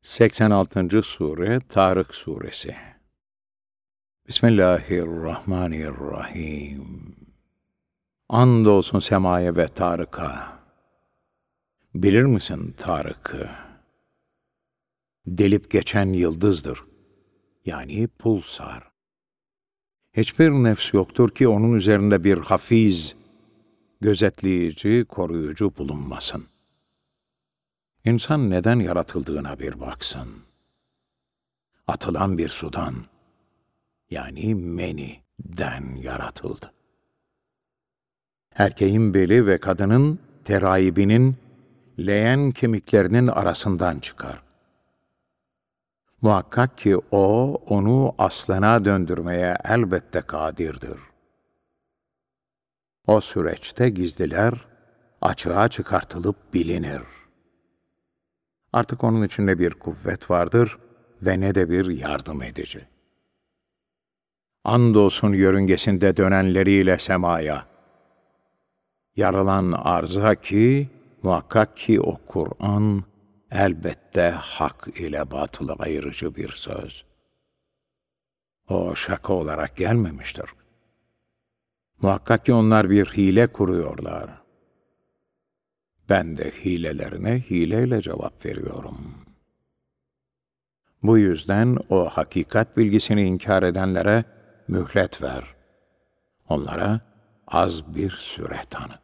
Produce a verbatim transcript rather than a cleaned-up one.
seksen altıncı Sure Tarık Suresi. Bismillahirrahmanirrahim. Andolsun semaya ve Tarık'a. Bilir misin Tarık'ı? Delip geçen yıldızdır. Yani pulsar. Hiçbir nefs yoktur ki onun üzerinde bir hafiz, gözetleyici, koruyucu bulunmasın. İnsan neden yaratıldığına bir baksın. Atılan bir sudan, yani meniden yaratıldı. Erkeğin beli ve kadının teraibinin leğen kemiklerinin arasından çıkar. Muhakkak ki o, onu aslına döndürmeye elbette kadirdir. O süreçte gizliler açığa çıkartılıp bilinir. Artık onun içinde bir kuvvet vardır ve ne de bir yardım edici. Andolsun yörüngesinde dönenleriyle semaya, yaralan arza ki, muhakkak ki o Kur'an, elbette hak ile batılı ayırıcı bir söz. O şaka olarak gelmemiştir. Muhakkak ki onlar bir hile kuruyorlar. Ben de hilelerine hileyle cevap veriyorum. Bu yüzden o hakikat bilgisini inkar edenlere mühlet ver. Onlara az bir süre tanı.